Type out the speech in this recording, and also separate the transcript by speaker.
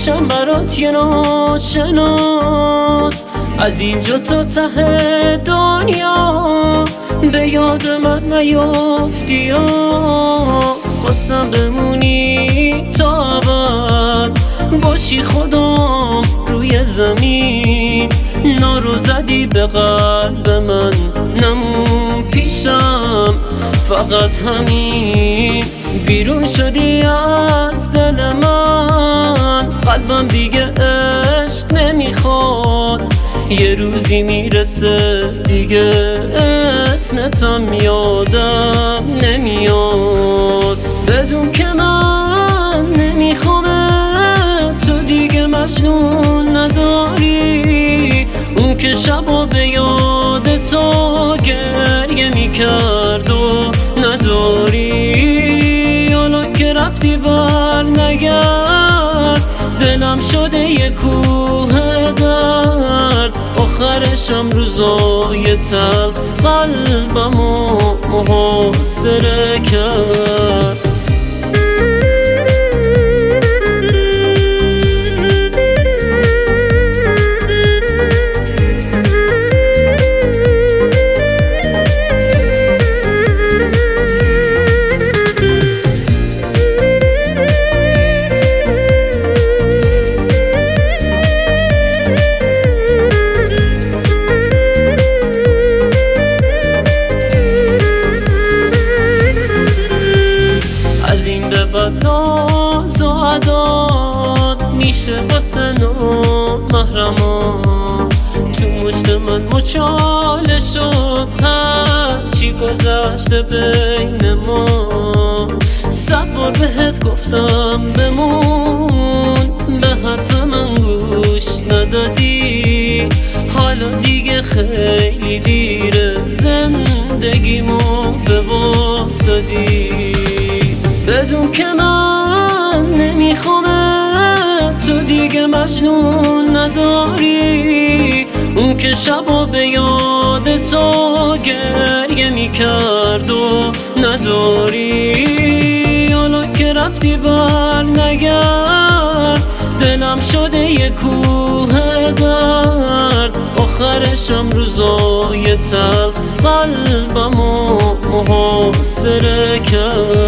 Speaker 1: میشم برات یه ناشناس، از اینجا تا ته دنیا به یاد من نیافتی یا خواستم بمونی تا ابد باشی خودم روی زمین. نارو زدی به قلب من نمون پیشم فقط همین. بیرون شدی از دل من قلبم دیگه عشق نمیخواد. یه روزی میرسه دیگه اسمتم یادم نمیاد. بدون که من نمیخوام تو دیگه مجنون نداری. اون که شبا به یاد تو گریه میکرد و نداری. حالا که رفتی بر نگرد دلم شده یه کوه درد. آخرشم روزای تلخ قلبمو محاصره کرد. از این به بعد ناز و عداد میشه واسه نامحرما. تو مجد من مچاله شد هرچی گذشته بین ما. 100 بار بهت گفتم بمون به حرف من گوش ندادی. حالا دیگه خیلی دیره زندگیمو به باد دادی. بدون که من نمیخوام تو دیگه مجنون نداری. اون که شبا به یاد تو گریه میکرد و نداری. حالا که رفتی بر نگرد دلم شده یه کوه درد. آخرشم روزای تلخ قلبمو محاصره کرد.